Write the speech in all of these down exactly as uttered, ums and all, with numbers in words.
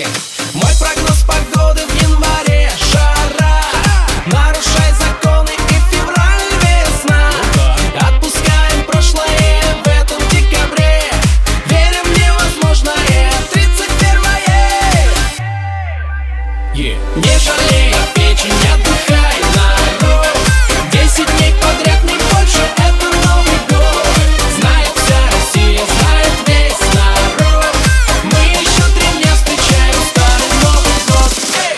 Эх, мой прогноз погоды в январе — жара. Нарушай законы, и февраль весна. Отпускаем прошлое в этом декабре. Верим в невозможное тридцать первое. Yeah. Не жалей печень, отдыхай, народ. Десять дней подряд, не больше, это Новый год. Знает вся Россия, знает весь народ. Мы еще три дня встречаем старый Новый год. Эй!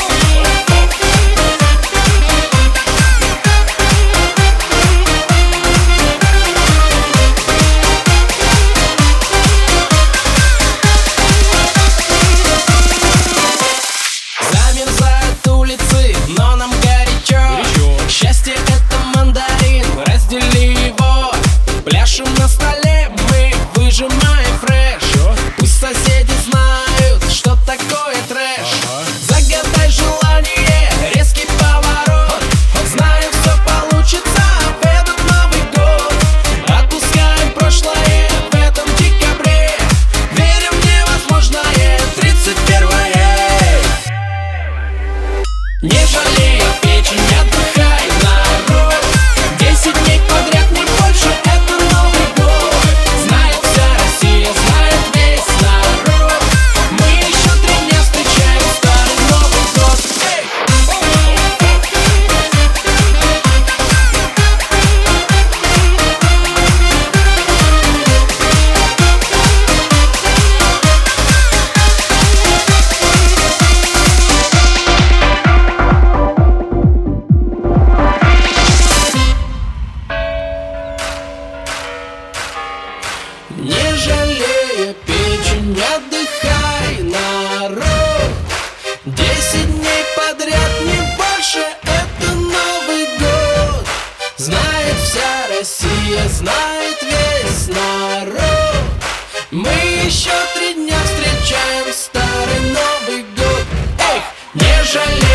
Замерзают улицы, но нам горячо. Счастье — это мандарин, раздели его. Пляшем на столе, мы выжимаем фреш. Пусть соседи знают, что такое трэш. Загадай желание, резкий поворот. Знаем, все получится в этот Новый год. Отпускаем прошлое в этом декабре. Верим в невозможное тридцать первое. Не жалей печень, отдыхай, народ. Десять дней подряд, не больше, это Новый год. Знает вся Россия, знает весь народ. Мы еще три дня встречаем старый Новый год. Эй! Не жалея печень, отдыхай, народ. Десять дней подряд, не больше, это Новый год. Знает вся Россия, знает весь народ. Мы еще три дня встречаем старый Новый год. Эх, не жалея